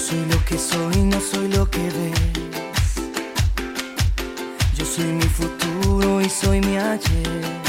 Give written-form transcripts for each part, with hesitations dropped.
soy lo que soy, no soy lo que ves. Yo soy mi futuro y soy mi ayer.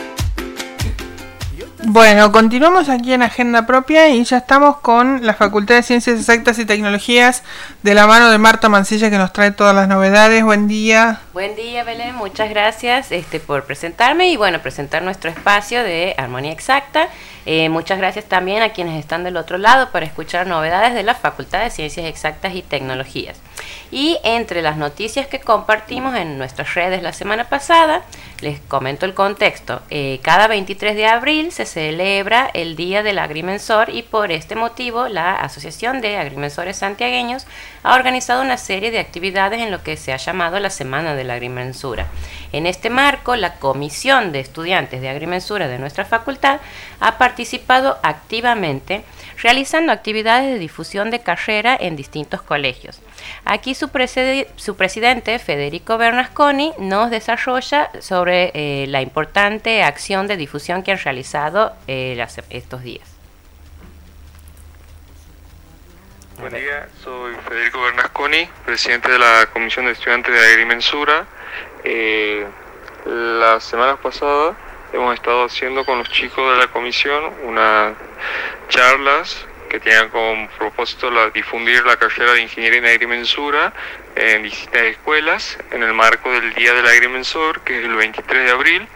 Bueno, continuamos aquí en Agenda Propia y ya estamos con la Facultad de Ciencias Exactas y Tecnologías de la mano de Marta Mancilla, que nos trae todas las novedades. Buen día. Buen día, Belén. Muchas gracias por presentarme y presentar nuestro espacio de Armonía Exacta. Muchas gracias también a quienes están del otro lado para escuchar novedades de la Facultad de Ciencias Exactas y Tecnologías. Y entre las noticias que compartimos en nuestras redes la semana pasada, les comento el contexto. Cada 23 de abril se celebra el Día del Agrimensor y por este motivo la Asociación de Agrimensores Santiagueños ha organizado una serie de actividades en lo que se ha llamado la Semana de la Agrimensura. En este marco, la Comisión de Estudiantes de Agrimensura de nuestra facultad ha participado activamente realizando actividades de difusión de carrera en distintos colegios. Aquí su presidente, Federico Bernasconi, nos desarrolla sobre la importante acción de difusión que han realizado estos días. Buen día, soy Federico Bernasconi, presidente de la Comisión de Estudiantes de Agrimensura. Las semanas pasadas hemos estado haciendo con los chicos de la comisión unas charlas que tenían como propósito difundir la carrera de Ingeniería en Agrimensura en distintas escuelas en el marco del Día del Agrimensor, que es el 23 de abril.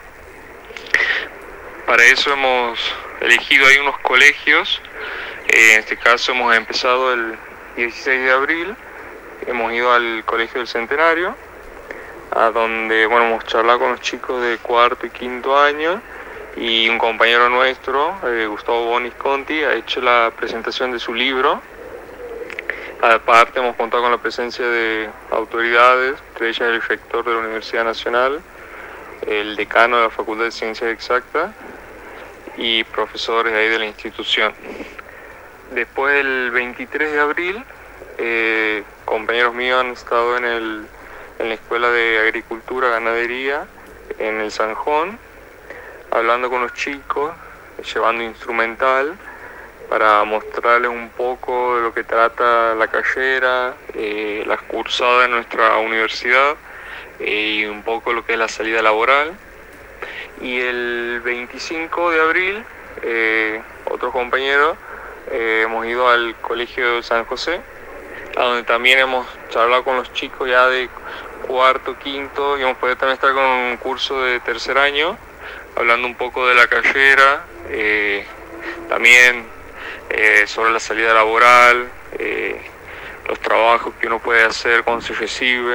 Para eso hemos elegido ahí unos colegios. En este caso hemos empezado el 16 de abril, hemos ido al Colegio del Centenario, a donde hemos charlado con los chicos de cuarto y quinto año, y un compañero nuestro, Gustavo Bonis Conti, ha hecho la presentación de su libro. Aparte hemos contado con la presencia de autoridades, entre ellas el rector de la Universidad Nacional, el decano de la Facultad de Ciencias Exactas y profesores ahí de la institución. Después del 23 de abril, compañeros míos han estado en la Escuela de Agricultura, Ganadería, en el Sanjón, hablando con los chicos, llevando instrumental para mostrarles un poco de lo que trata la carrera, las cursadas en nuestra universidad y un poco lo que es la salida laboral. Y el 25 de abril, otros compañeros, hemos ido al Colegio de San José, a donde también hemos charlado con los chicos ya de cuarto, quinto, y hemos podido también estar con un curso de tercer año, hablando un poco de la carrera, también sobre la salida laboral, los trabajos que uno puede hacer cuando se recibe.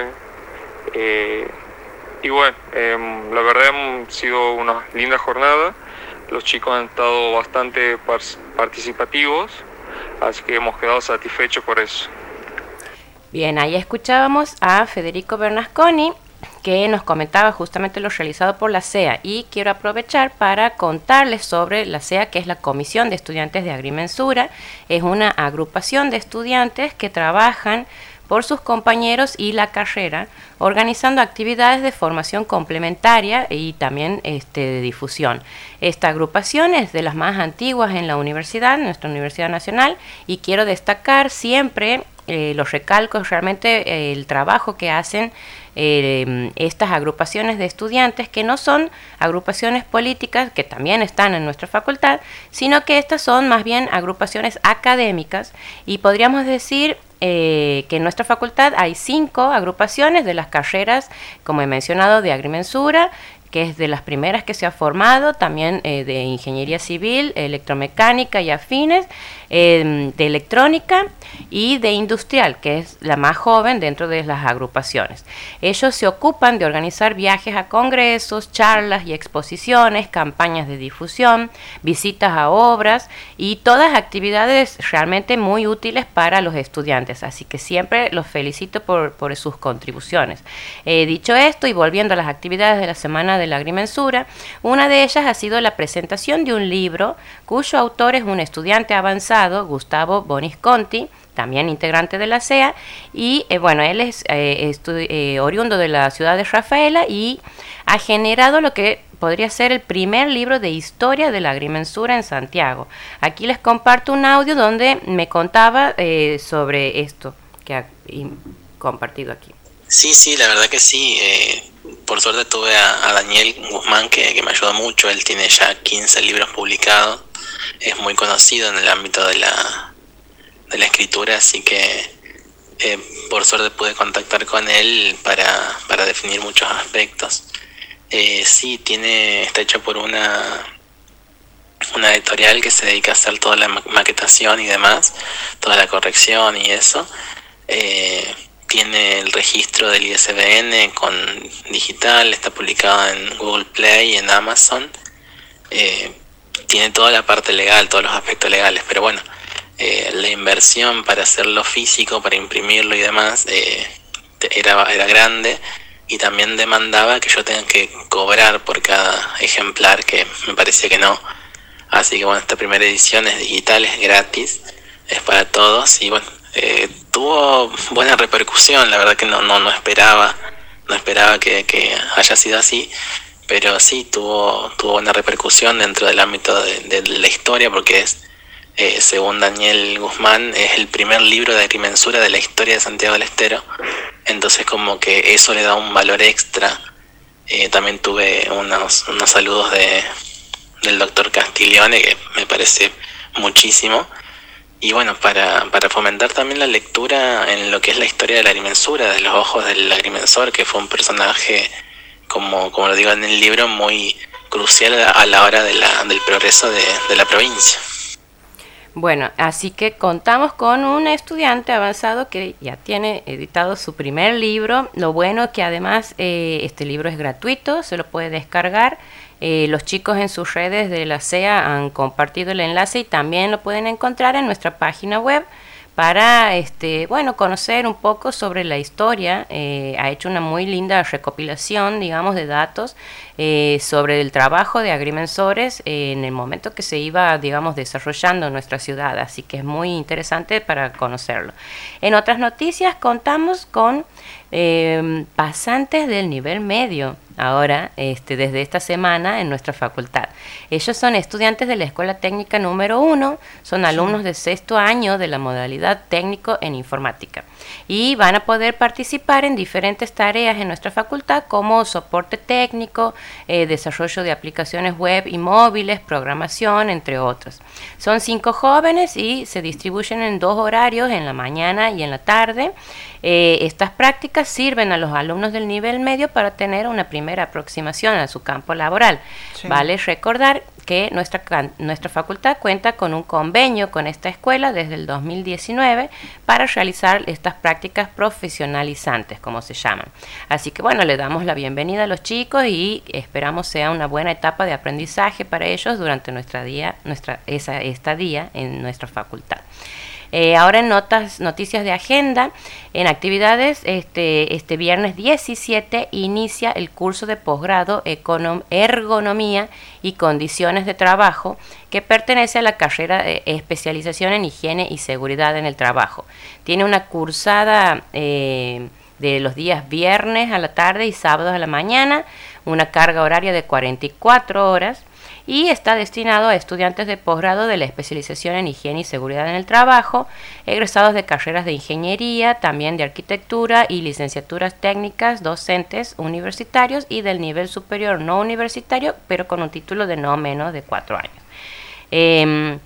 Y la verdad han sido unas lindas jornadas. Los chicos han estado bastante participativos, así que hemos quedado satisfechos por eso. Bien, ahí escuchábamos a Federico Bernasconi, que nos comentaba justamente lo realizado por la CEA, y quiero aprovechar para contarles sobre la CEA, que es la Comisión de Estudiantes de Agrimensura. Es una agrupación de estudiantes que trabajan por sus compañeros y la carrera, organizando actividades de formación complementaria y también de difusión. Esta agrupación es de las más antiguas en la universidad, nuestra Universidad Nacional, y quiero destacar siempre, los recalcos, realmente el trabajo que hacen estas agrupaciones de estudiantes, que no son agrupaciones políticas, que también están en nuestra facultad, sino que estas son más bien agrupaciones académicas, y podríamos decir que en nuestra facultad hay 5 agrupaciones de las carreras, como he mencionado, de agrimensura, que es de las primeras que se ha formado, también de ingeniería civil, electromecánica y afines, de electrónica y de industrial, que es la más joven dentro de las agrupaciones. Ellos se ocupan de organizar viajes a congresos, charlas y exposiciones, campañas de difusión, visitas a obras y todas actividades realmente muy útiles para los estudiantes, así que siempre los felicito por sus contribuciones. Dicho esto, y volviendo a las actividades de la Semana de la Agrimensura, una de ellas ha sido la presentación de un libro cuyo autor es un estudiante avanzado, Gustavo Bonis Conti, también integrante de la CEA, y él es oriundo de la ciudad de Rafaela y ha generado lo que podría ser el primer libro de historia de la agrimensura en Santiago. Aquí les comparto un audio donde me contaba sobre esto que ha compartido aquí. Sí, la verdad que sí. Por suerte tuve a Daniel Guzmán que me ayudó mucho. Él tiene ya 15 libros publicados. Es muy conocido en el ámbito de la escritura, así que por suerte pude contactar con él para definir muchos aspectos. Sí, está hecho por una editorial que se dedica a hacer toda la maquetación y demás, toda la corrección y eso. Tiene el registro del ISBN con digital, está publicado en Google Play y en Amazon. Tiene toda la parte legal, todos los aspectos legales, pero bueno, la inversión para hacerlo físico, para imprimirlo y demás, era grande, y también demandaba que yo tenga que cobrar por cada ejemplar, que me parecía que no. Así que bueno, esta primera edición es digital, es gratis, es para todos, y bueno, tuvo buena repercusión. La verdad que no esperaba que haya sido así, pero sí tuvo buena repercusión dentro del ámbito de la historia, porque según Daniel Guzmán, es el primer libro de agrimensura de la historia de Santiago del Estero. Entonces como que eso le da un valor extra. También tuve unos saludos del doctor Castiglione, que me parece muchísimo. Y bueno, para fomentar también la lectura en lo que es la historia de la agrimensura, de los ojos del agrimensor, que fue un personaje, como lo digo en el libro, muy crucial a la hora del progreso de la provincia. Bueno, así que contamos con un estudiante avanzado que ya tiene editado su primer libro. Lo bueno es que además este libro es gratuito, se lo puede descargar. Los chicos en sus redes de la SEA han compartido el enlace y también lo pueden encontrar en nuestra página web para conocer un poco sobre la historia. Ha hecho una muy linda recopilación, digamos, de datos sobre el trabajo de agrimensores en el momento que se iba, digamos, desarrollando en nuestra ciudad, así que es muy interesante para conocerlo. En otras noticias contamos con pasantes del nivel medio ahora, desde esta semana en nuestra facultad. Ellos son estudiantes de la Escuela Técnica número 1, son alumnos de 6º año de la modalidad técnico en informática y van a poder participar en diferentes tareas en nuestra facultad como soporte técnico, desarrollo de aplicaciones web y móviles, programación, entre otros. Son 5 jóvenes y se distribuyen en 2 horarios, en la mañana y en la tarde. Estas prácticas sirven a los alumnos del nivel medio para tener una primera aproximación a su campo laboral. Sí. Vale recordar que nuestra facultad cuenta con un convenio con esta escuela desde el 2019 para realizar estas prácticas profesionalizantes, como se llaman. Así que bueno, le damos la bienvenida a los chicos y esperamos sea una buena etapa de aprendizaje para ellos durante esa estadía en nuestra facultad. Ahora en noticias de agenda, en actividades, este viernes 17 inicia el curso de posgrado Ergonomía y Condiciones de Trabajo, que pertenece a la carrera de especialización en higiene y seguridad en el trabajo. Tiene una cursada de los días viernes a la tarde y sábados a la mañana, una carga horaria de 44 horas. Y está destinado a estudiantes de posgrado de la especialización en higiene y seguridad en el trabajo, egresados de carreras de ingeniería, también de arquitectura y licenciaturas técnicas, docentes universitarios y del nivel superior no universitario, pero con un título de no menos de 4 años.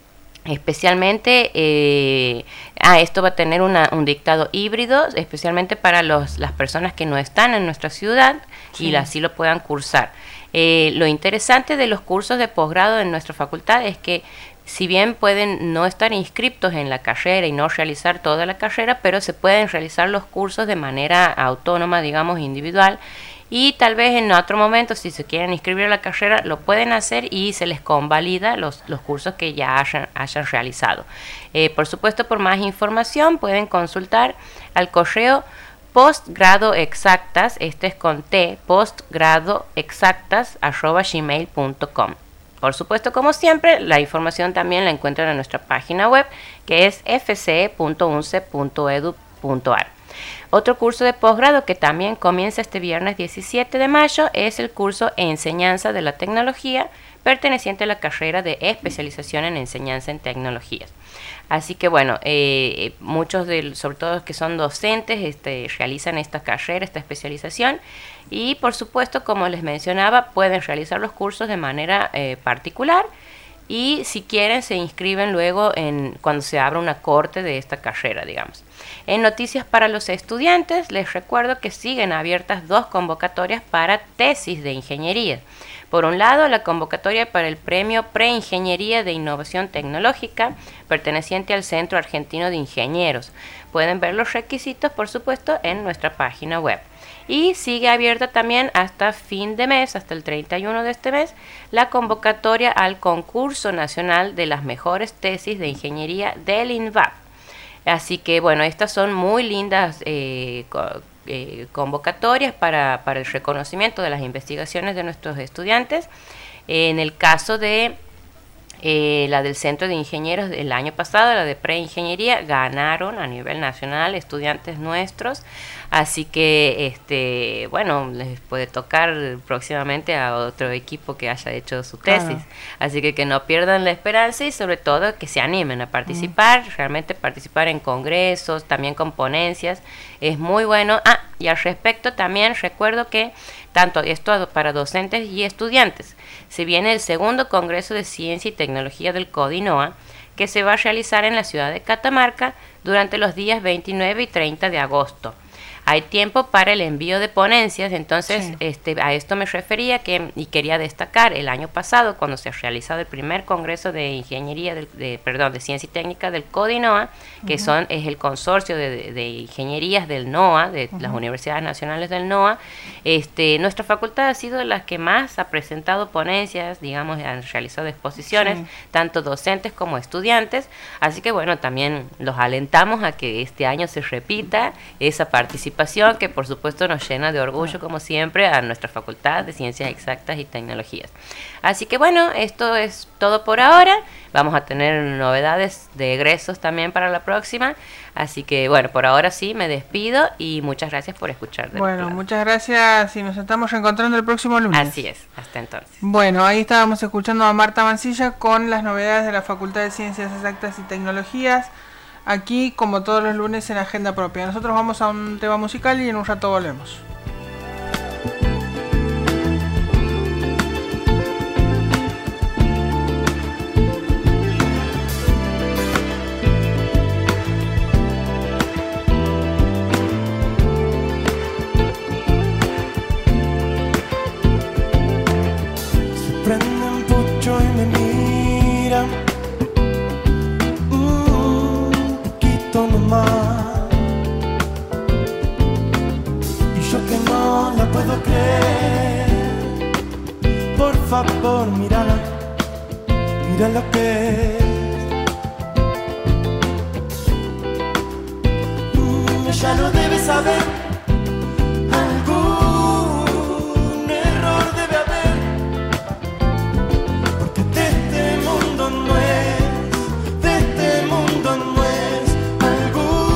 Especialmente, esto va a tener un dictado híbrido, especialmente para las personas que no están en nuestra ciudad, sí, y así lo puedan cursar. Lo interesante de los cursos de posgrado en nuestra facultad es que si bien pueden no estar inscriptos en la carrera y no realizar toda la carrera, pero se pueden realizar los cursos de manera autónoma, digamos, individual, y tal vez en otro momento, si se quieren inscribir a la carrera, lo pueden hacer y se les convalida los cursos que ya hayan realizado. Por supuesto, por más información pueden consultar al correo postgradoexactas, es con T, postgradoexactas@gmail.com. Por supuesto, como siempre, la información también la encuentran en nuestra página web, que es fce.unce.edu.ar. Otro curso de posgrado que también comienza este viernes 17 de mayo es el curso Enseñanza de la Tecnología, perteneciente a la carrera de especialización en enseñanza en tecnologías. Así que bueno, muchos sobre todo los que son docentes, realizan esta carrera, esta especialización, y por supuesto, como les mencionaba, pueden realizar los cursos de manera particular, y si quieren se inscriben luego cuando se abra una corte de esta carrera, digamos. En noticias para los estudiantes, les recuerdo que siguen abiertas 2 convocatorias para tesis de ingeniería. Por un lado, la convocatoria para el Premio Preingeniería de Innovación Tecnológica, perteneciente al Centro Argentino de Ingenieros. Pueden ver los requisitos, por supuesto, en nuestra página web. Y sigue abierta también hasta fin de mes, hasta el 31 de este mes, la convocatoria al Concurso Nacional de las Mejores Tesis de Ingeniería del INVAP. Así que, bueno, estas son muy lindas convocatorias para el reconocimiento de las investigaciones de nuestros estudiantes. En el caso de la del Centro de Ingenieros del año pasado, la de preingeniería, ganaron a nivel nacional estudiantes nuestros, así que bueno, les puede tocar próximamente a otro equipo que haya hecho su tesis. Claro. Así que no pierdan la esperanza y sobre todo que se animen a participar, realmente participar en congresos, también con ponencias, es muy bueno. Y al respecto también recuerdo que tanto esto para docentes y estudiantes, se viene el segundo Congreso de Ciencia y Tecnología del CODINOA, que se va a realizar en la ciudad de Catamarca durante los días 29 y 30 de agosto. Hay tiempo para el envío de ponencias, entonces sí. A esto me refería y quería destacar el año pasado cuando se ha realizado el primer Congreso de Ingeniería, de Ciencia y Técnica del CODINOA, que es el consorcio de ingenierías del NOA, de las universidades nacionales del NOA. Nuestra facultad ha sido la que más ha presentado ponencias, digamos, han realizado exposiciones, sí. Tanto docentes como estudiantes, así que bueno, también los alentamos a que este año se repita esa participación que por supuesto nos llena de orgullo como siempre a nuestra Facultad de Ciencias Exactas y Tecnologías. Así que bueno, esto es todo por ahora. Vamos a tener novedades de egresos también para la próxima. Así que bueno, por ahora sí, me despido y muchas gracias por escuchar. Bueno, muchas gracias y nos estamos reencontrando el próximo lunes. Así es, hasta entonces. Bueno, ahí estábamos escuchando a Marta Mancilla con las novedades de la Facultad de Ciencias Exactas y Tecnologías. Aquí, como todos los lunes, en Agenda Propia. Nosotros vamos a un tema musical y en un rato volvemos. Se prenden pucho y me miran. Y yo que no la puedo creer. Por favor, mírala, mira lo que es. Ella no debe saber